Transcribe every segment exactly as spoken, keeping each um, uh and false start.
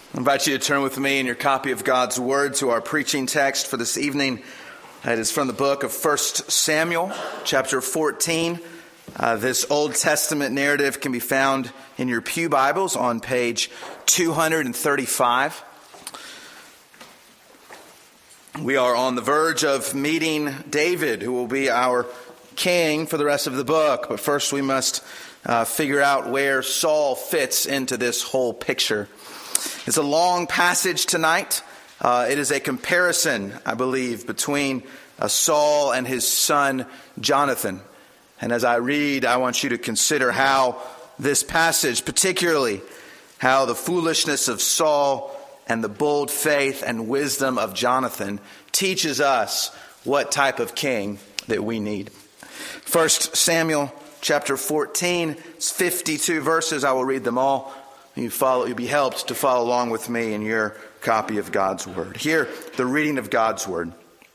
I invite you to turn with me in your copy of God's Word to our preaching text for this evening. It is from the book of First Samuel, chapter fourteen. Uh, this Old Testament narrative can be found in your pew Bibles on page two thirty-five. We are on the verge of meeting David, who will be our king for the rest of the book. But first we must uh, figure out where Saul fits into this whole picture. It's a long passage tonight. Uh, it is a comparison, I believe, between uh, Saul and his son Jonathan. And as I read, I want you to consider how this passage, particularly how the foolishness of Saul and the bold faith and wisdom of Jonathan teaches us what type of king that we need. First Samuel chapter fourteen, it's fifty-two verses. I will read them all. You follow, you'll be helped to follow along with me in your copy of God's Word. Hear the reading of God's Word.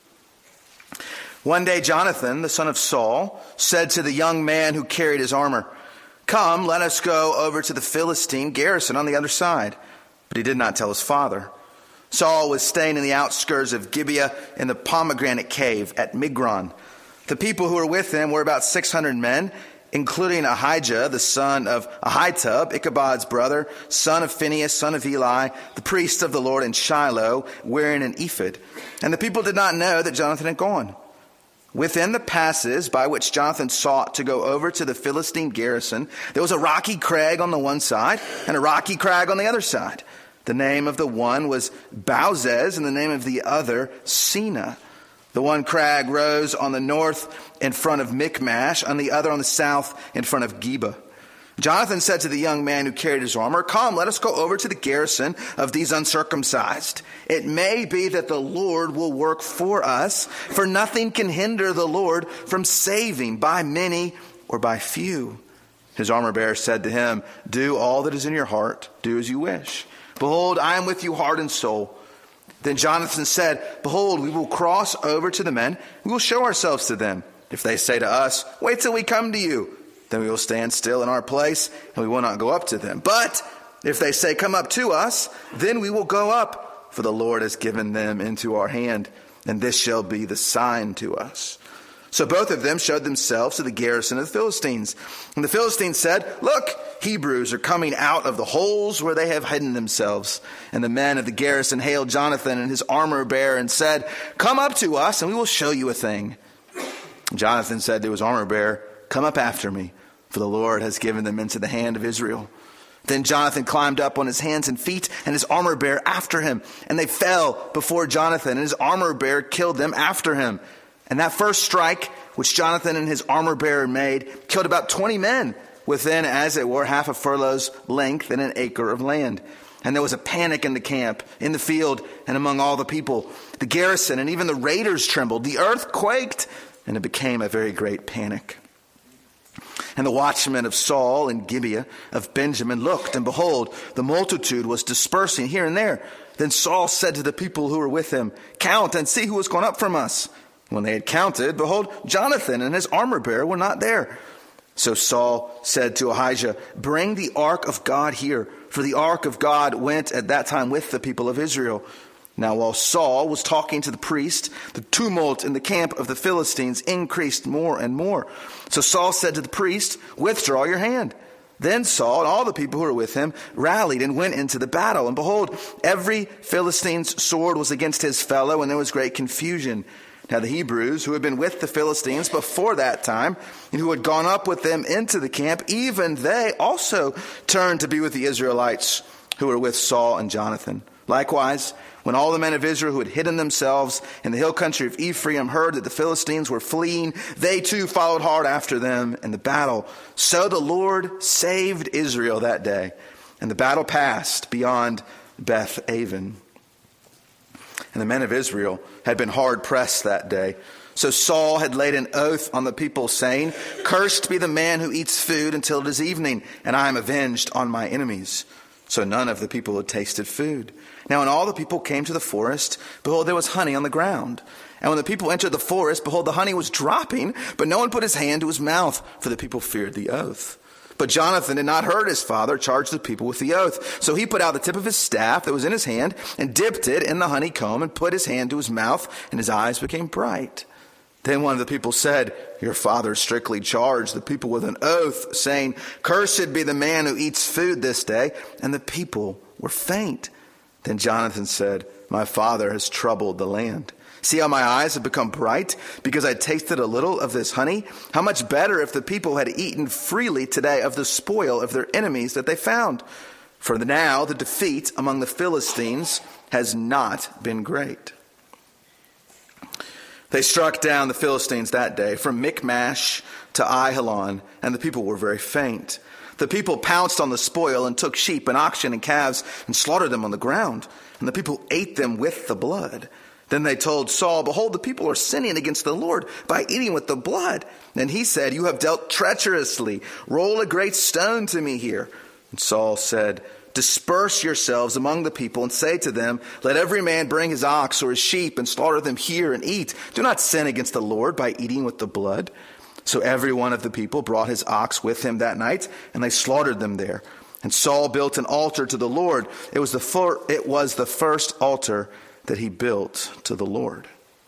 One day Jonathan, the son of Saul, said to the young man who carried his armor, "Come, let us go over to the Philistine garrison on the other side." But he did not tell his father. Saul was staying in the outskirts of Gibeah in the pomegranate cave at Migron. The people who were with him were about six hundred men, including Ahijah, the son of Ahitub, Ichabod's brother, son of Phinehas, son of Eli, the priest of the Lord in Shiloh, wearing an ephod. And the people did not know that Jonathan had gone. Within the passes by which Jonathan sought to go over to the Philistine garrison, there was a rocky crag on the one side and a rocky crag on the other side. The name of the one was Bowzez and the name of the other Sina. The one crag rose on the north in front of Michmash, on the other on the south in front of Geba. Jonathan said to the young man who carried his armor, "Come, let us go over to the garrison of these uncircumcised. It may be that the Lord will work for us, for nothing can hinder the Lord from saving by many or by few." His armor bearer said to him, "Do all that is in your heart. Do as you wish. Behold, I am with you heart and soul." Then Jonathan said, "Behold, we will cross over to the men. We will show ourselves to them. If they say to us, 'Wait till we come to you,' then we will stand still in our place, and we will not go up to them. But if they say, 'Come up to us,' then we will go up, for the Lord has given them into our hand, and this shall be the sign to us." So both of them showed themselves to the garrison of the Philistines. And the Philistines said, "Look, Hebrews are coming out of the holes where they have hidden themselves." And the men of the garrison hailed Jonathan and his armor bearer and said, "Come up to us, and we will show you a thing." Jonathan said to his armor bearer, "Come up after me, for the Lord has given them into the hand of Israel." Then Jonathan climbed up on his hands and feet, and his armor bearer after him. And they fell before Jonathan, and his armor bearer killed them after him. And that first strike, which Jonathan and his armor bearer made, killed about twenty men, within, as it were, half a furlong's length and an acre of land. And there was a panic in the camp, in the field, and among all the people. The garrison and even the raiders trembled. The earth quaked, and it became a very great panic. And the watchmen of Saul and Gibeah of Benjamin looked, and behold, the multitude was dispersing here and there. Then Saul said to the people who were with him, "Count and see who has gone up from us." When they had counted, behold, Jonathan and his armor bearer were not there. So Saul said to Ahijah, "Bring the ark of God here," for the ark of God went at that time with the people of Israel. Now while Saul was talking to the priest, the tumult in the camp of the Philistines increased more and more. So Saul said to the priest, "Withdraw your hand." Then Saul and all the people who were with him rallied and went into the battle. And behold, every Philistine's sword was against his fellow, and there was great confusion. Now the Hebrews who had been with the Philistines before that time, and who had gone up with them into the camp, even they also turned to be with the Israelites who were with Saul and Jonathan. Likewise, when all the men of Israel who had hidden themselves in the hill country of Ephraim heard that the Philistines were fleeing, they too followed hard after them in the battle. So the Lord saved Israel that day, and the battle passed beyond Beth Aven. And the men of Israel had been hard pressed that day. So Saul had laid an oath on the people, saying, "Cursed be the man who eats food until it is evening, and I am avenged on my enemies." So none of the people had tasted food. Now when all the people came to the forest, behold, there was honey on the ground. And when the people entered the forest, behold, the honey was dropping, but no one put his hand to his mouth, for the people feared the oath. But Jonathan had not heard his father charge the people with the oath. So he put out the tip of his staff that was in his hand and dipped it in the honeycomb and put his hand to his mouth, and his eyes became bright. Then one of the people said, "Your father strictly charged the people with an oath, saying, 'Cursed be the man who eats food this day.' And the people were faint." Then Jonathan said, "My father has troubled the land. See how my eyes have become bright because I tasted a little of this honey? How much better if the people had eaten freely today of the spoil of their enemies that they found. For now the defeat among the Philistines has not been great." They struck down the Philistines that day from Michmash to Aijalon, and the people were very faint. The people pounced on the spoil and took sheep and oxen and calves and slaughtered them on the ground, and the people ate them with the blood. Then they told Saul, "Behold, the people are sinning against the Lord by eating with the blood." And he said, "You have dealt treacherously. Roll a great stone to me here." And Saul said, "Disperse yourselves among the people and say to them, 'Let every man bring his ox or his sheep and slaughter them here and eat. Do not sin against the Lord by eating with the blood.' So every one of the people brought his ox with him that night, and they slaughtered them there. And Saul built an altar to the Lord. It was the, fir- it was the first altar that he built to the Lord.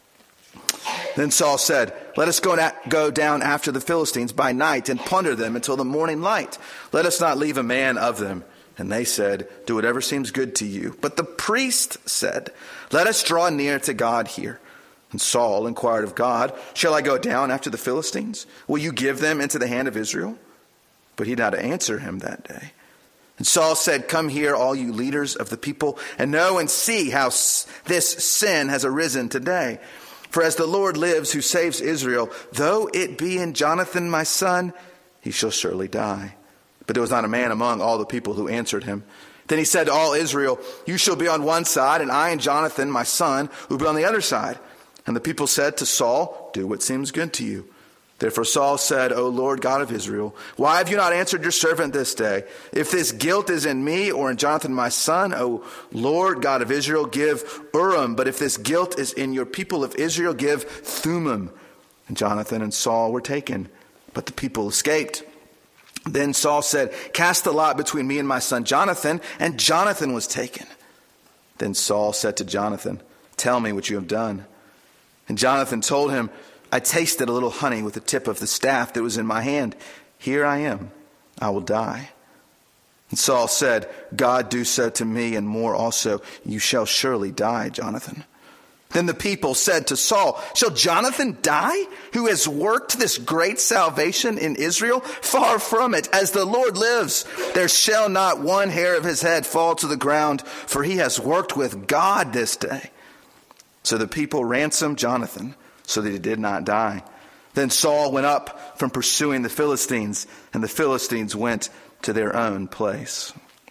Then Saul said, "Let us go, na- go down after the Philistines by night and plunder them until the morning light. Let us not leave a man of them." And they said, "Do whatever seems good to you." But the priest said, "Let us draw near to God here." And Saul inquired of God, "Shall I go down after the Philistines? Will you give them into the hand of Israel?" But he did not answer him that day. And Saul said, "Come here, all you leaders of the people, and know and see how this sin has arisen today. For as the Lord lives, who saves Israel, though it be in Jonathan my son, he shall surely die." But there was not a man among all the people who answered him. Then he said to all Israel, "You shall be on one side, and I and Jonathan my son will be on the other side." And the people said to Saul, "Do what seems good to you." Therefore Saul said, "O Lord God of Israel, why have you not answered your servant this day? If this guilt is in me or in Jonathan my son, O Lord God of Israel, give Urim. But if this guilt is in your people of Israel, give Thummim." And Jonathan and Saul were taken, but the people escaped. Then Saul said, "Cast the lot between me and my son Jonathan." And Jonathan was taken. Then Saul said to Jonathan, "Tell me what you have done." And Jonathan told him, "I tasted a little honey with the tip of the staff that was in my hand. Here I am. I will die." And Saul said, "God do so to me and more also. You shall surely die, Jonathan." Then the people said to Saul, "Shall Jonathan die, who has worked this great salvation in Israel? Far from it. As the Lord lives, there shall not one hair of his head fall to the ground, for he has worked with God this day." So the people ransomed Jonathan, so that he did not die. Then Saul went up from pursuing the Philistines, and the Philistines went to their own place.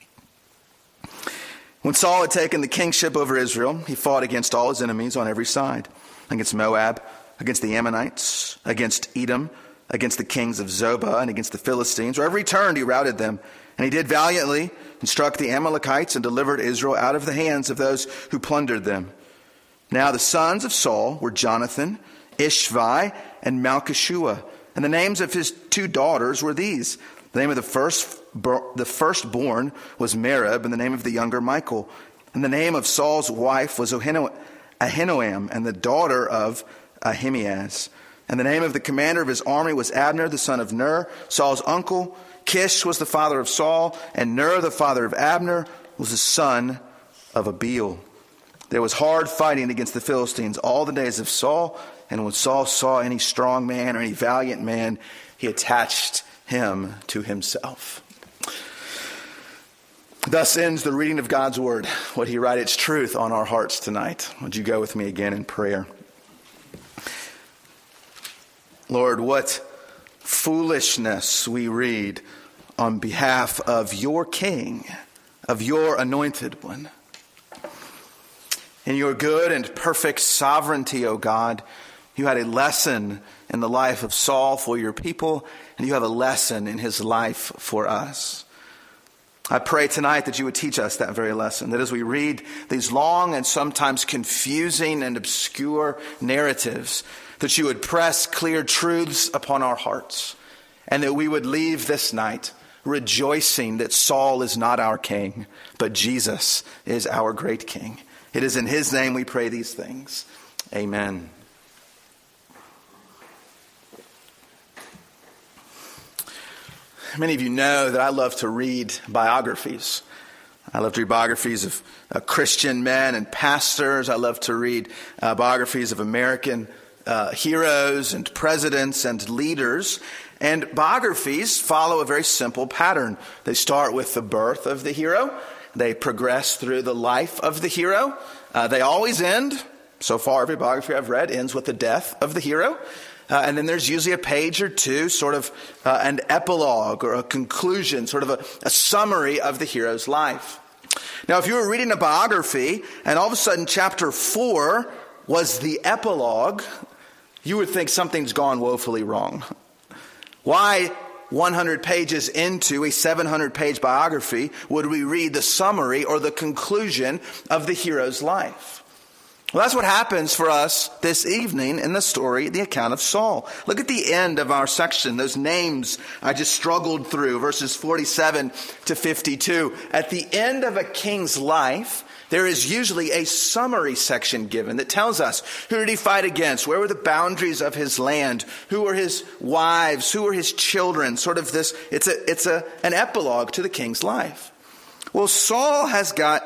When Saul had taken the kingship over Israel, he fought against all his enemies on every side, against Moab, against the Ammonites, against Edom, against the kings of Zobah, and against the Philistines. Wherever he turned, he routed them. And he did valiantly and struck the Amalekites and delivered Israel out of the hands of those who plundered them. Now the sons of Saul were Jonathan, Ishvi, and Malchishua. And the names of his two daughters were these. The name of the first, the firstborn was Merab, and the name of the younger Michael. And the name of Saul's wife was Ahinoam, and the daughter of Ahimaaz. And the name of the commander of his army was Abner, the son of Ner, Saul's uncle. Kish was the father of Saul, and Ner, the father of Abner, was the son of Abiel. There was hard fighting against the Philistines all the days of Saul, and when Saul saw any strong man or any valiant man, he attached him to himself. Thus ends the reading of God's word. Would he write its truth on our hearts tonight? Would you go with me again in prayer? Lord, what foolishness we read on behalf of your King, of your anointed one. In your good and perfect sovereignty, O God, you had a lesson in the life of Saul for your people, and you have a lesson in his life for us. I pray tonight that you would teach us that very lesson, that as we read these long and sometimes confusing and obscure narratives, that you would press clear truths upon our hearts, and that we would leave this night rejoicing that Saul is not our king, but Jesus is our great king. It is in his name we pray these things. Amen. Many of you know that I love to read biographies. I love to read biographies of uh, Christian men and pastors. I love to read uh, biographies of American uh, heroes and presidents and leaders. And biographies follow a very simple pattern. They start with the birth of the hero. They progress through the life of the hero. Uh, they always end, so far every biography I've read ends with the death of the hero. Uh, and then there's usually a page or two, sort of uh, an epilogue or a conclusion, sort of a, a summary of the hero's life. Now, if you were reading a biography and all of a sudden chapter four was the epilogue, you would think something's gone woefully wrong. Why one hundred pages into a seven hundred page biography would we read the summary or the conclusion of the hero's life? Well, that's what happens for us this evening in the story, the account of Saul. Look at the end of our section, those names I just struggled through, verses forty-seven to fifty-two. At the end of a king's life, there is usually a summary section given that tells us who did he fight against, where were the boundaries of his land, who were his wives, who were his children, sort of this, it's a, it's a, an epilogue to the king's life. Well, Saul has got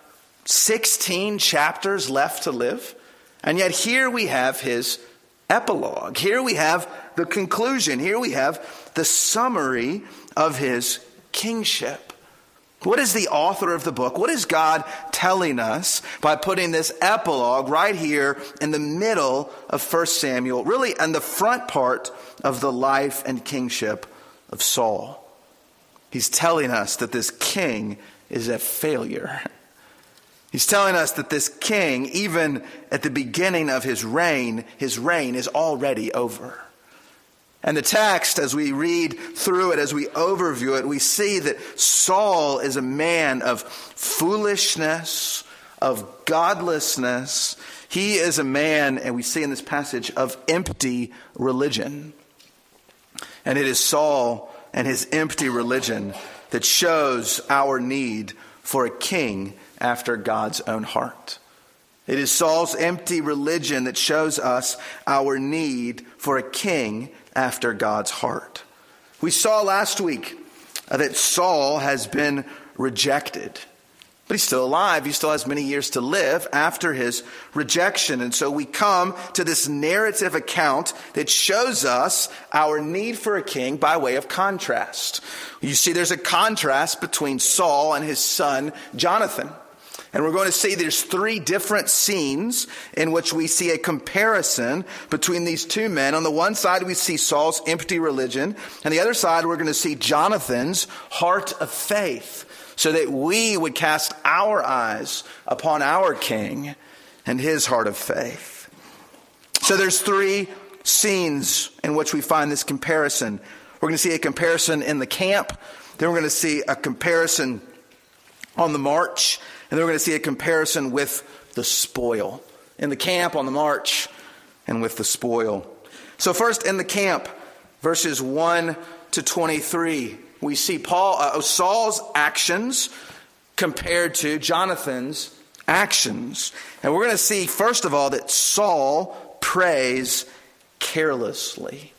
sixteen chapters left to live. And yet here we have his epilogue. Here we have the conclusion. Here we have the summary of his kingship. What is the author of the book? What is God telling us by putting this epilogue right here in the middle of First Samuel, really in the front part of the life and kingship of Saul? He's telling us that this king is a failure. He's telling us that this king, even at the beginning of his reign, his reign is already over. And the text, as we read through it, as we overview it, we see that Saul is a man of foolishness, of godlessness. He is a man, and we see in this passage, of empty religion. And it is Saul and his empty religion that shows our need for a king after God's own heart. It is Saul's empty religion that shows us our need for a king after God's heart. We saw last week that Saul has been rejected, but he's still alive. He still has many years to live after his rejection. And so we come to this narrative account that shows us our need for a king by way of contrast. You see, there's a contrast between Saul and his son, Jonathan. And we're going to see there's three different scenes in which we see a comparison between these two men. On the one side, we see Saul's empty religion. And the other side, we're going to see Jonathan's heart of faith, so that we would cast our eyes upon our king and his heart of faith. So there's three scenes in which we find this comparison. We're going to see a comparison in the camp. Then we're going to see a comparison on the march. And then we're going to see a comparison with the spoil. In the camp, on the march, and with the spoil. So first, in the camp, verses one to twenty-three, we see Paul, uh, Saul's actions compared to Jonathan's actions. And we're going to see, first of all, that Saul prays carelessly.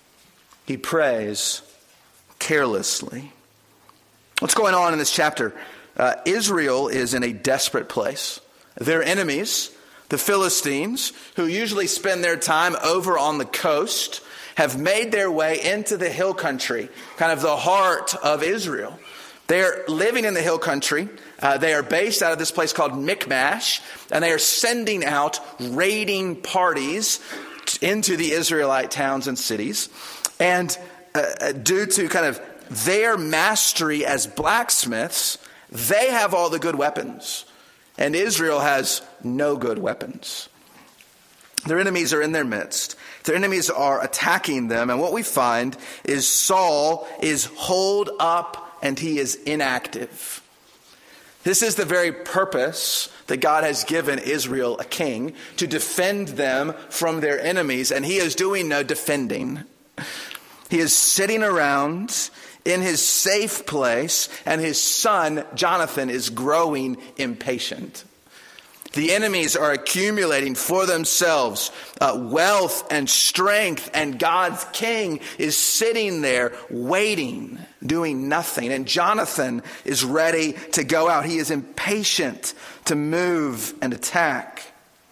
He prays carelessly. What's going on in this chapter? Uh, Israel is in a desperate place. Their enemies, the Philistines, who usually spend their time over on the coast, have made their way into the hill country, kind of the heart of Israel. They're living in the hill country. Uh, they are based out of this place called Michmash, and they are sending out raiding parties into the Israelite towns and cities. And uh, due to kind of their mastery as blacksmiths, they have all the good weapons, and Israel has no good weapons. Their enemies are in their midst. Their enemies are attacking them, and what we find is Saul is holed up and he is inactive. This is the very purpose that God has given Israel a king, to defend them from their enemies, and he is doing no defending. He is sitting around in his safe place, and his son, Jonathan, is growing impatient. The enemies are accumulating for themselves uh, wealth and strength, and God's king is sitting there waiting, doing nothing. And Jonathan is ready to go out. He is impatient to move and attack.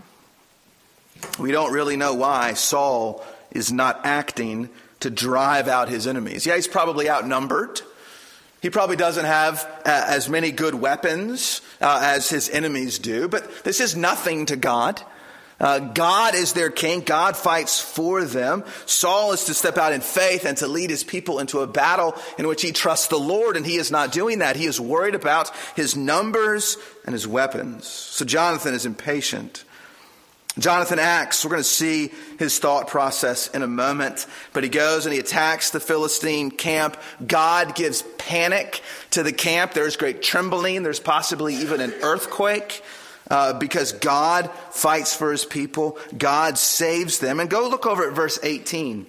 We don't really know why Saul is not acting to drive out his enemies. Yeah, he's probably outnumbered. He probably doesn't have uh, as many good weapons uh, as his enemies do, but this is nothing to God. Uh, God is their king. God fights for them. Saul is to step out in faith and to lead his people into a battle in which he trusts the Lord, and he is not doing that. He is worried about his numbers and his weapons. So Jonathan is impatient. Jonathan acts. We're going to see his thought process in a moment. But he goes and he attacks the Philistine camp. God gives panic to the camp. There's great trembling. There's possibly even an earthquake uh, because God fights for his people. God saves them. And go look over at verse eighteen.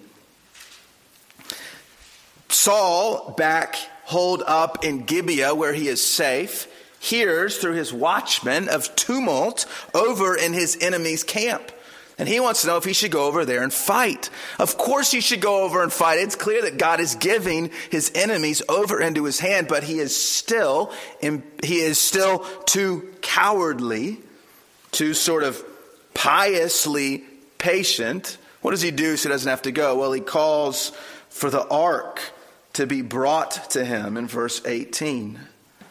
Saul, back holed up in Gibeah where he is safe, hears through his watchmen of tumult over in his enemy's camp. And he wants to know if he should go over there and fight. Of course he should go over and fight. It's clear that God is giving his enemies over into his hand, but he is still, he is still too cowardly, too sort of piously patient. What does he do so he doesn't have to go? Well, he calls for the ark to be brought to him in verse eighteen.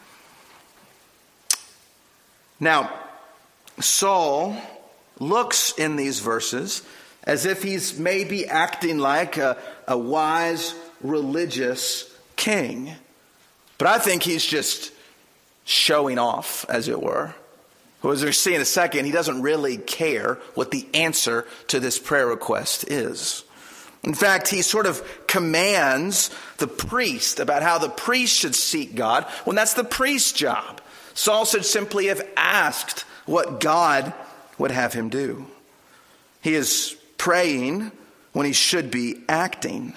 Now, Saul looks in these verses as if he's maybe acting like a, a wise, religious king. But I think he's just showing off, as it were. As we'll see in a second, he doesn't really care what the answer to this prayer request is. In fact, he sort of commands the priest about how the priest should seek God, when that's the priest's job. Saul should simply have asked what God would have him do. He is praying when he should be acting.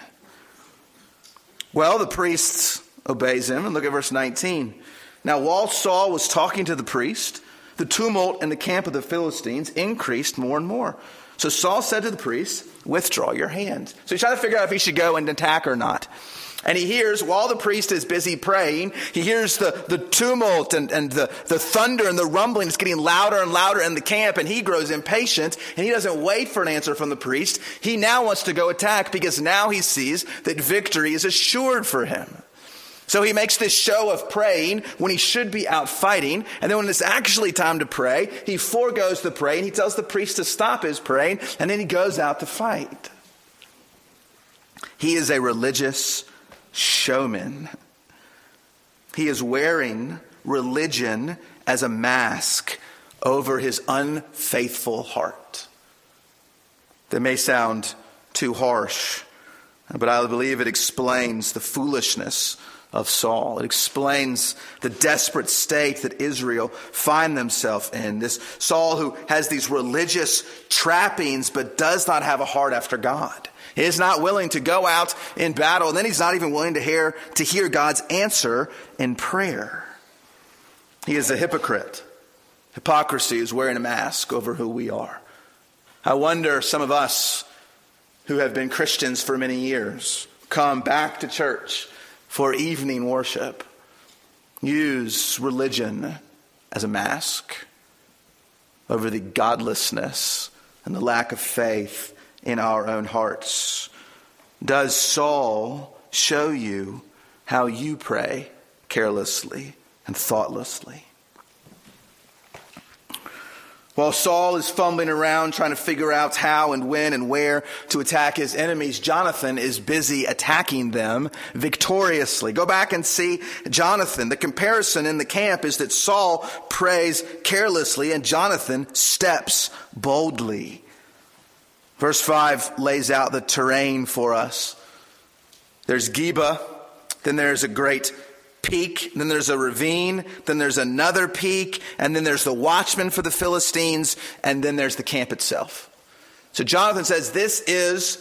Well, the priest obeys him. And look at verse nineteen. Now, while Saul was talking to the priest, the tumult in the camp of the Philistines increased more and more. So Saul said to the priest, "Withdraw your hand." So he's trying to figure out if he should go and attack or not. And he hears, while the priest is busy praying, he hears the, the tumult and, and the, the thunder and the rumbling. It's getting louder and louder in the camp, and he grows impatient, and he doesn't wait for an answer from the priest. He now wants to go attack because now he sees that victory is assured for him. So he makes this show of praying when he should be out fighting, and then when it's actually time to pray, he forgoes the praying. He tells the priest to stop his praying, and then he goes out to fight. He is a religious showman. He is wearing religion as a mask over his unfaithful heart. That may sound too harsh, but I believe it explains the foolishness of Saul. It explains the desperate state that Israel find themselves in. This Saul who has these religious trappings but does not have a heart after God. He is not willing to go out in battle, and then he's not even willing to hear, to hear God's answer in prayer. He is a hypocrite. Hypocrisy is wearing a mask over who we are. I wonder, some of us who have been Christians for many years, come back to church for evening worship, use religion as a mask over the godlessness and the lack of faith in our own hearts. Does Saul show you how you pray carelessly and thoughtlessly? While Saul is fumbling around trying to figure out how and when and where to attack his enemies, Jonathan is busy attacking them victoriously. Go back and see Jonathan. The comparison in the camp is that Saul prays carelessly and Jonathan steps boldly. Verse five lays out the terrain for us. There's Gibeah, then there's a great peak, then there's a ravine, then there's another peak, and then there's the watchman for the Philistines, and then there's the camp itself. So Jonathan says this is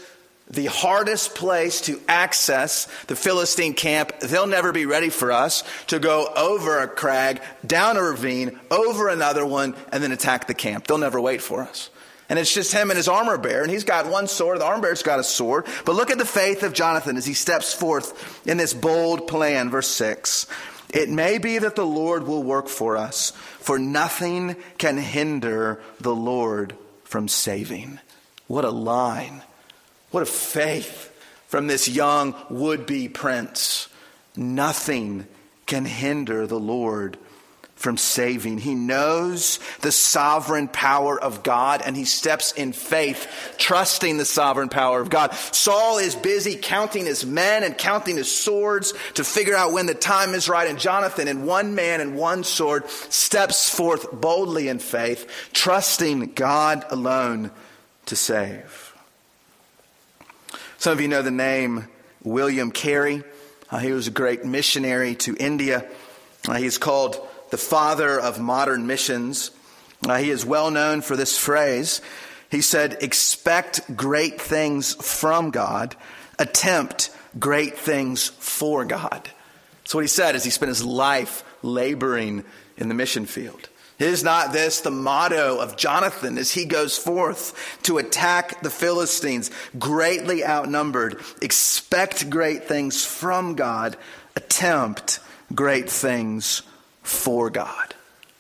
the hardest place to access the Philistine camp. They'll never be ready for us to go over a crag, down a ravine, over another one, and then attack the camp. They'll never wait for us. And it's just him and his armor bearer, and he's got one sword. The armor bearer's got a sword. But look at the faith of Jonathan as he steps forth in this bold plan. Verse six. It may be that the Lord will work for us, for nothing can hinder the Lord from saving. What a line. What a faith from this young would-be prince. Nothing can hinder the Lord from saving. He knows the sovereign power of God, and he steps in faith, trusting the sovereign power of God. Saul is busy counting his men and counting his swords to figure out when the time is right. And Jonathan, in one man and one sword, steps forth boldly in faith, trusting God alone to save. Some of you know the name William Carey. Uh, he was a great missionary to India. Uh, he's called the father of modern missions. Uh, he is well known for this phrase. He said, expect great things from God, attempt great things for God. That's what he said as he spent his life laboring in the mission field. Is not this the motto of Jonathan as he goes forth to attack the Philistines, greatly outnumbered? Expect great things from God, attempt great things for God.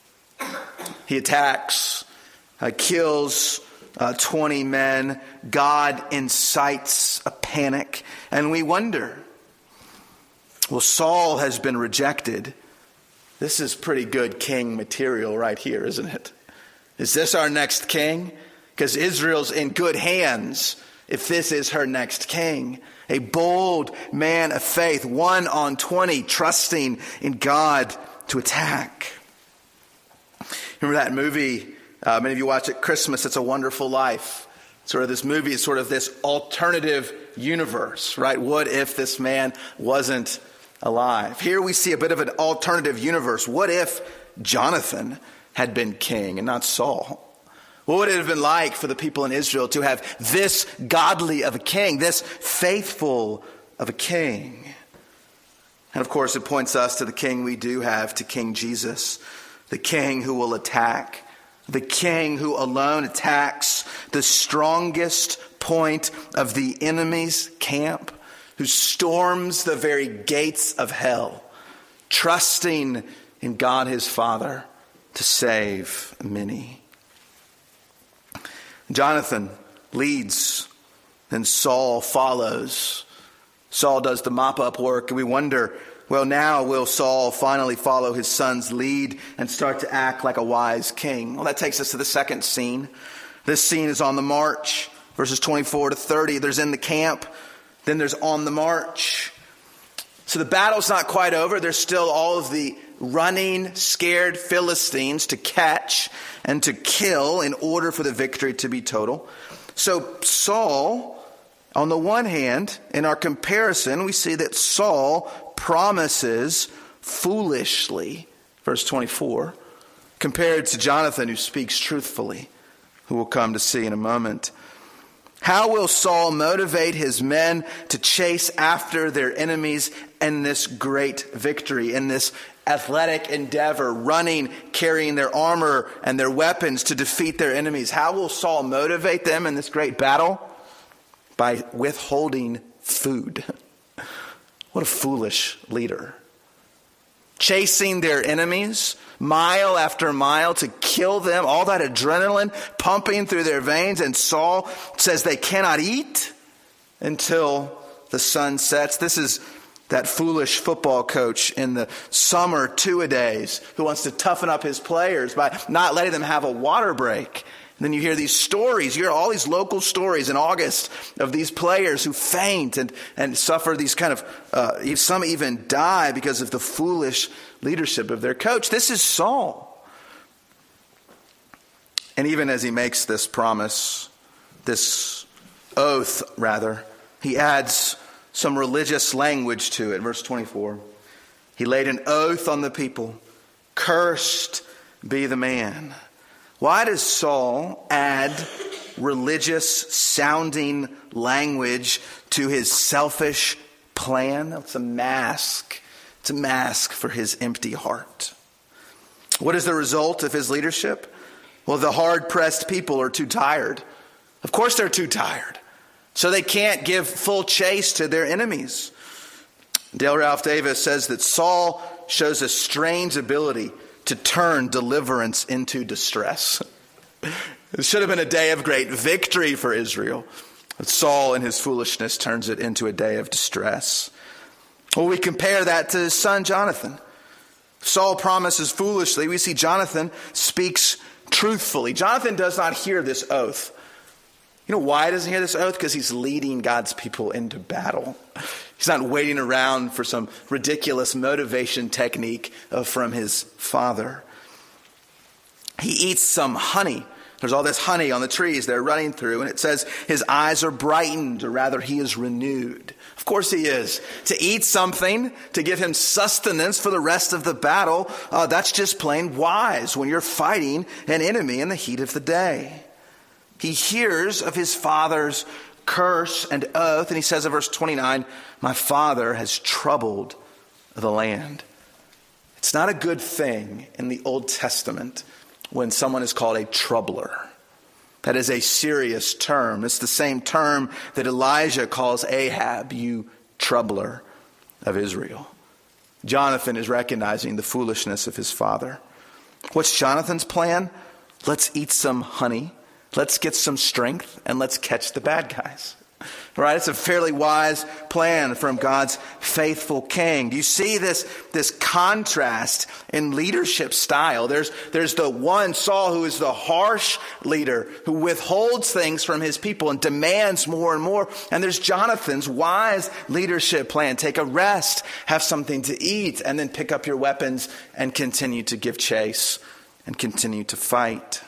He attacks, uh, kills uh, twenty men. God incites a panic. And we wonder, well, Saul has been rejected. This is pretty good king material right here, isn't it? Is this our next king? Because Israel's in good hands if this is her next king. A bold man of faith, one on twenty, trusting in God to attack. Remember that movie? Uh, many of you watch it, Christmas, It's a Wonderful Life. Sort of this movie is sort of this alternative universe, right? What if this man wasn't alive? Here we see a bit of an alternative universe. What if Jonathan had been king and not Saul? What would it have been like for the people in Israel to have this godly of a king, this faithful of a king? And of course, it points us to the king we do have, to King Jesus, the king who will attack, the king who alone attacks the strongest point of the enemy's camp, who storms the very gates of hell, trusting in God his Father to save many. Jonathan leads, then Saul follows. Saul does the mop-up work, and we wonder, well, now will Saul finally follow his son's lead and start to act like a wise king? Well, that takes us to the second scene. This scene is on the march, verses twenty-four to thirty. There's in the camp. Then there's on the march. So the battle's not quite over. There's still all of the running, scared Philistines to catch and to kill in order for the victory to be total. So Saul, on the one hand, in our comparison, we see that Saul promises foolishly, verse twenty-four, compared to Jonathan, who speaks truthfully, who we'll come to see in a moment. How will Saul motivate his men to chase after their enemies in this great victory, in this athletic endeavor, running, carrying their armor and their weapons to defeat their enemies? How will Saul motivate them in this great battle? By withholding food. What a foolish leader. Chasing their enemies mile after mile to kill them, all that adrenaline pumping through their veins. And Saul says they cannot eat until the sun sets. This is that foolish football coach in the summer two-a-days who wants to toughen up his players by not letting them have a water break. And then you hear these stories, you hear all these local stories in August of these players who faint and, and suffer these kind of, uh, some even die because of the foolish leadership of their coach. This is Saul. And even as he makes this promise, this oath rather, he adds some religious language to it. Verse twenty-four, he laid an oath on the people, cursed be the man. Why does Saul add religious sounding language to his selfish plan. It's a mask. It's a mask for his empty heart. What is the result of his leadership? Well, the hard-pressed people are too tired. Of course they're too tired. So they can't give full chase to their enemies. Dale Ralph Davis says that Saul shows a strange ability to turn deliverance into distress. It should have been a day of great victory for Israel. But Saul, in his foolishness, turns it into a day of distress. Well, we compare that to his son Jonathan. Saul promises foolishly. We see Jonathan speaks truthfully. Jonathan does not hear this oath. You know why he doesn't hear this oath? Because he's leading God's people into battle. He's not waiting around for some ridiculous motivation technique uh, from his father. He eats some honey. There's all this honey on the trees they're running through, and it says his eyes are brightened, or rather he is renewed. Of course he is. To eat something, to give him sustenance for the rest of the battle, uh, that's just plain wise when you're fighting an enemy in the heat of the day. He hears of his father's curse and oath, and he says in verse twenty-nine, my father has troubled the land. It's not a good thing in the Old Testament when someone is called a troubler. That is a serious term. It's the same term that Elijah calls Ahab, you troubler of Israel. Jonathan is recognizing the foolishness of his father. What's Jonathan's plan? Let's eat some honey. Let's get some strength and let's catch the bad guys. Right? It's a fairly wise plan from God's faithful king. Do you see this, this contrast in leadership style? There's, there's the one, Saul, who is the harsh leader, who withholds things from his people and demands more and more. And there's Jonathan's wise leadership plan. Take a rest, have something to eat, and then pick up your weapons and continue to give chase and continue to fight.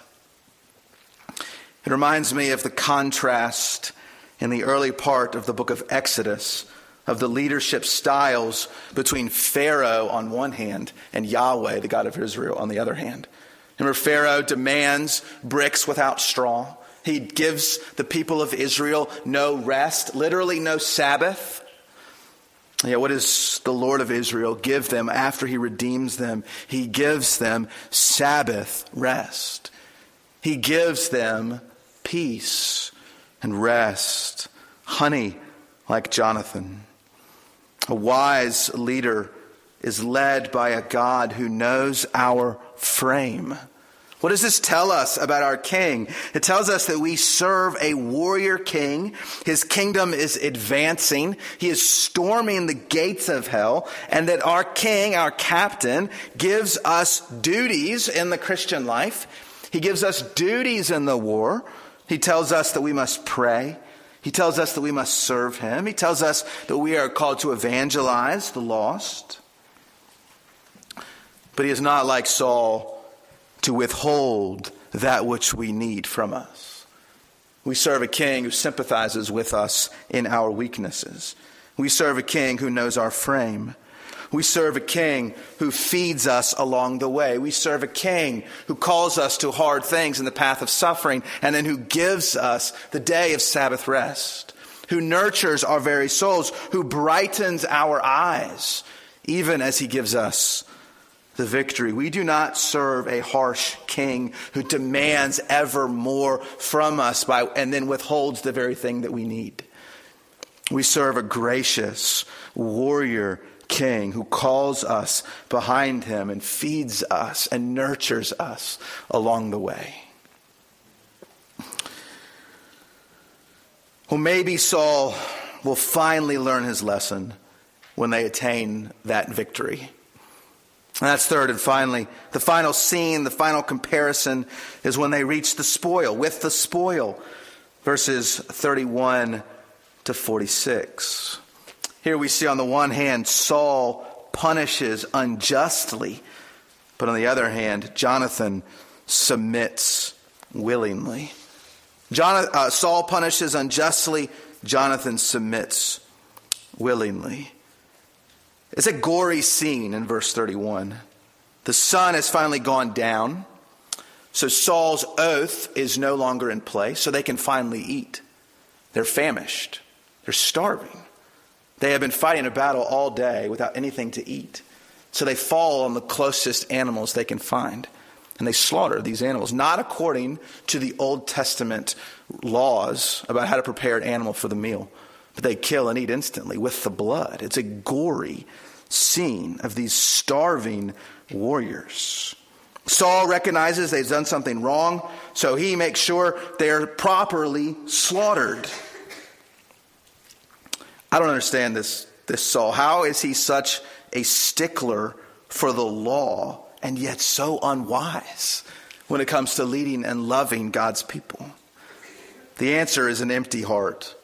It reminds me of the contrast in the early part of the book of Exodus of the leadership styles between Pharaoh on one hand and Yahweh, the God of Israel, on the other hand. Remember, Pharaoh demands bricks without straw. He gives the people of Israel no rest, literally no Sabbath. Yeah, what does the Lord of Israel give them after he redeems them? He gives them Sabbath rest. He gives them peace and rest, honey like Jonathan. A wise leader is led by a God who knows our frame. What does this tell us about our king? It tells us that we serve a warrior king. His kingdom is advancing. He is storming the gates of hell. And that our king, our captain, gives us duties in the Christian life. He gives us duties in the war. He tells us that we must pray. He tells us that we must serve him. He tells us that we are called to evangelize the lost. But he is not like Saul to withhold that which we need from us. We serve a king who sympathizes with us in our weaknesses. We serve a king who knows our frame. We serve a king who feeds us along the way. We serve a king who calls us to hard things in the path of suffering, and then who gives us the day of Sabbath rest, who nurtures our very souls, who brightens our eyes, even as he gives us the victory. We do not serve a harsh king who demands ever more from us by, and then withholds the very thing that we need. We serve a gracious warrior king who calls us behind him and feeds us and nurtures us along the way. Well, maybe Saul will finally learn his lesson when they attain that victory. And that's third and finally, the final scene, the final comparison is when they reach the spoil, with the spoil, verses thirty-one to forty-six. Here we see on the one hand, Saul punishes unjustly, but on the other hand, Jonathan submits willingly. John, uh, Saul punishes unjustly, Jonathan submits willingly. It's a gory scene in verse thirty-one. The sun has finally gone down. So So Saul's oath is no longer in place, so they can finally eat. They're famished. They're starving. They have been fighting a battle all day without anything to eat. So they fall on the closest animals they can find. And they slaughter these animals, not according to the Old Testament laws about how to prepare an animal for the meal, but they kill and eat instantly with the blood. It's a gory scene of these starving warriors. Saul recognizes they've done something wrong, so he makes sure they're properly slaughtered. I don't understand this, this Saul. How is he such a stickler for the law and yet so unwise when it comes to leading and loving God's people? The answer is an empty heart.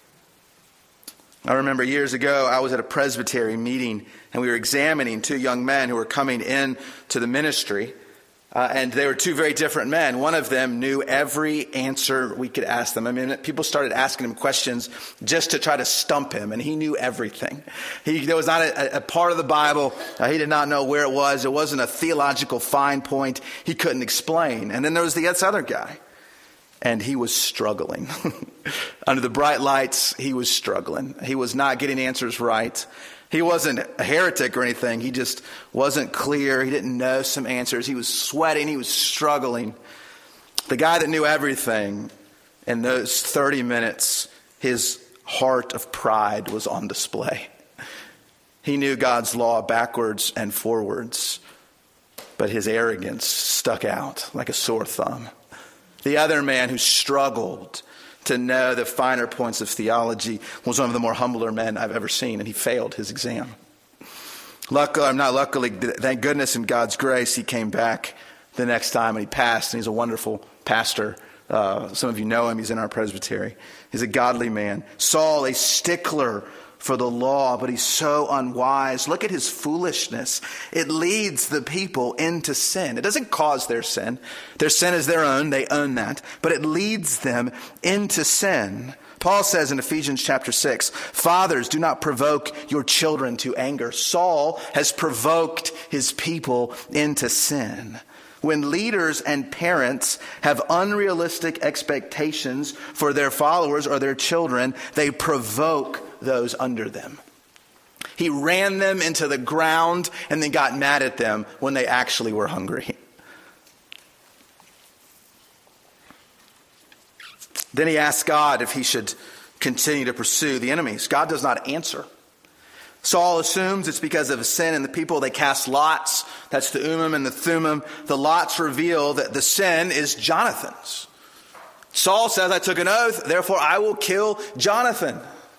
I remember years ago, I was at a presbytery meeting and we were examining two young men who were coming in to the ministry. Uh, and they were two very different men. One of them knew every answer we could ask them. I mean, people started asking him questions just to try to stump him, and he knew everything. He, there was not a, a part of the Bible uh, he did not know where it was. It wasn't a theological fine point he couldn't explain. And then there was the this other guy, and he was struggling. Under the bright lights, he was struggling. He was not getting answers right. He wasn't a heretic or anything. He just wasn't clear. He didn't know some answers. He was sweating. He was struggling. The guy that knew everything, in those thirty minutes, his heart of pride was on display. He knew God's law backwards and forwards, but his arrogance stuck out like a sore thumb. The other man who struggled to know the finer points of theology was one of the more humbler men I've ever seen, and he failed his exam. Luckily, I'm not luckily, thank goodness in God's grace, he came back the next time and he passed, and he's a wonderful pastor. Uh, some of you know him. He's in our presbytery. He's a godly man. Saul, a stickler for the law, but he's so unwise. Look at his foolishness. It leads the people into sin. It doesn't cause their sin. Their sin is their own. They own that. But it leads them into sin. Paul says in Ephesians chapter six, fathers, do not provoke your children to anger. Saul has provoked his people into sin. When leaders and parents have unrealistic expectations for their followers or their children, they provoke those under them. He ran them into the ground and then got mad at them when they actually were hungry. Then he asked God if he should continue to pursue the enemies. God does not answer. Saul assumes it's because of a sin in the people. They cast lots. That's the Urim and the Thummim. The lots reveal that the sin is Jonathan's. Saul says, I took an oath, therefore I will kill Jonathan.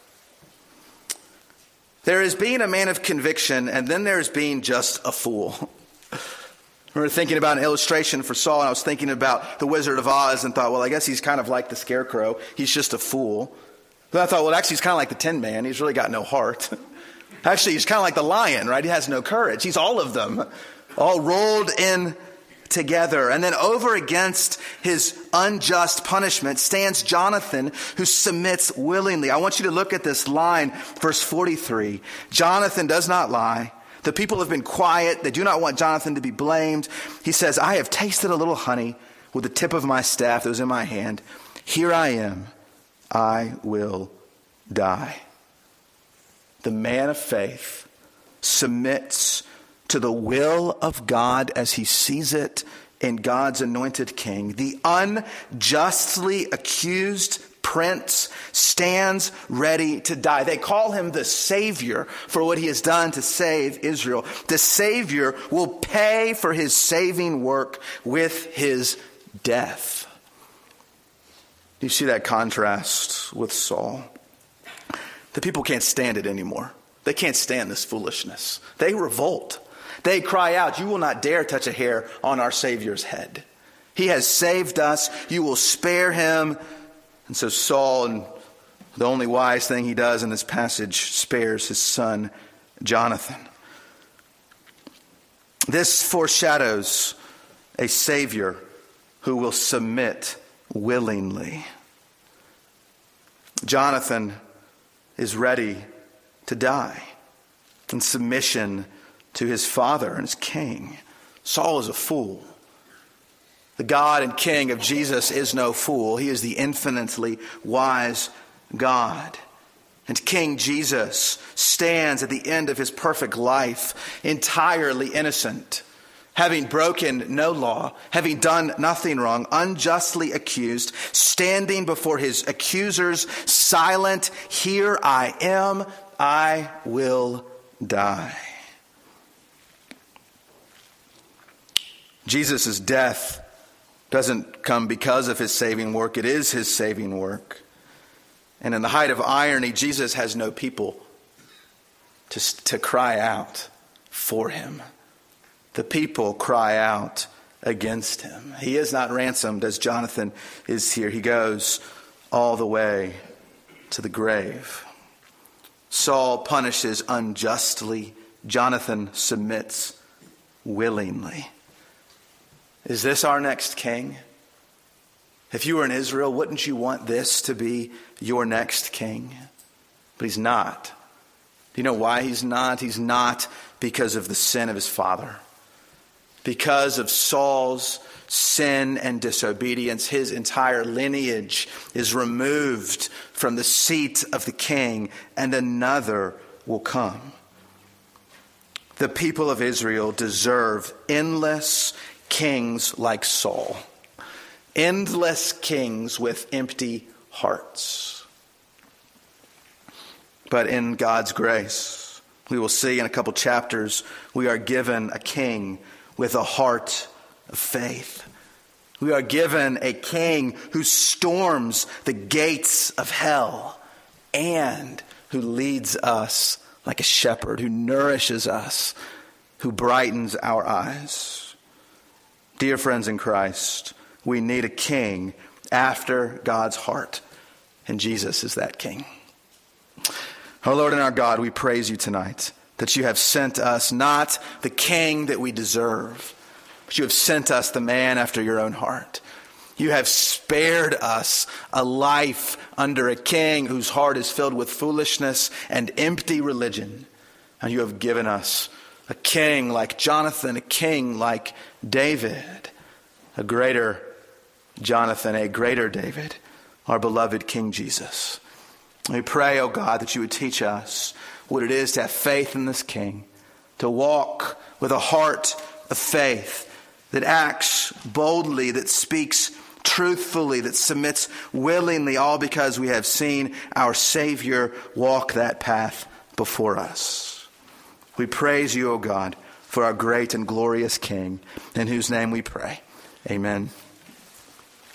There is being a man of conviction, and then there's being just a fool. I remember thinking about an illustration for Saul, and I was thinking about the Wizard of Oz and thought, well, I guess he's kind of like the Scarecrow. He's just a fool. But I thought, well, actually, he's kind of like the Tin Man. He's really got no heart. Actually, he's kind of like the lion, right? He has no courage. He's all of them, all rolled in together. And then over against his unjust punishment stands Jonathan, who submits willingly. I want you to look at this line, verse forty-three. Jonathan does not lie. The people have been quiet. They do not want Jonathan to be blamed. He says, I have tasted a little honey with the tip of my staff that was in my hand. Here I am. I will die. The man of faith submits to the will of God as he sees it in God's anointed king. The unjustly accused prince stands ready to die. They call him the Savior for what he has done to save Israel. The Savior will pay for his saving work with his death. Do you see that contrast with Saul? The people can't stand it anymore. They can't stand this foolishness. They revolt. They cry out, you will not dare touch a hair on our Savior's head. He has saved us. You will spare him. And so Saul, and the only wise thing he does in this passage, spares his son Jonathan. This foreshadows a Savior who will submit willingly. Jonathan is ready to die in submission to his father and his king. Saul is a fool. The God and King of Jesus is no fool. He is the infinitely wise God. And King Jesus stands at the end of his perfect life, entirely innocent, having broken no law, having done nothing wrong, unjustly accused, standing before his accusers, silent, "Here I am, I will die." Jesus' death doesn't come because of his saving work. It is his saving work. And in the height of irony, Jesus has no people to, to cry out for him. The people cry out against him. He is not ransomed as Jonathan is here. He goes all the way to the grave. Saul punishes unjustly. Jonathan submits willingly. Is this our next king? If you were in Israel, wouldn't you want this to be your next king? But he's not. Do you know why he's not? He's not because of the sin of his father. Because of Saul's sin and disobedience, his entire lineage is removed from the seat of the king, and another will come. The people of Israel deserve endless kings like Saul. Endless kings with empty hearts. But in God's grace, we will see in a couple chapters, we are given a king with a heart of faith. We are given a king who storms the gates of hell and who leads us like a shepherd, who nourishes us, who brightens our eyes. Dear friends in Christ, we need a king after God's heart, and Jesus is that king. Our Lord and our God, we praise you tonight that you have sent us not the king that we deserve, but you have sent us the man after your own heart. You have spared us a life under a king whose heart is filled with foolishness and empty religion. And you have given us a king like Jonathan, a king like David, a greater Jonathan, a greater David, our beloved King Jesus. We pray, oh God, that you would teach us what it is to have faith in this King, to walk with a heart of faith that acts boldly, that speaks truthfully, that submits willingly, all because we have seen our Savior walk that path before us. We praise you, O God, for our great and glorious King, in whose name we pray. Amen.